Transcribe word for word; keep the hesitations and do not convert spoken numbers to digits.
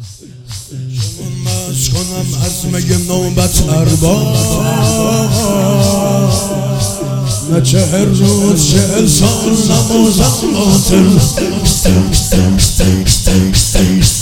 مست کنم از می نوبت ارباب، نه چهر روز چهل سال نمازم باطل.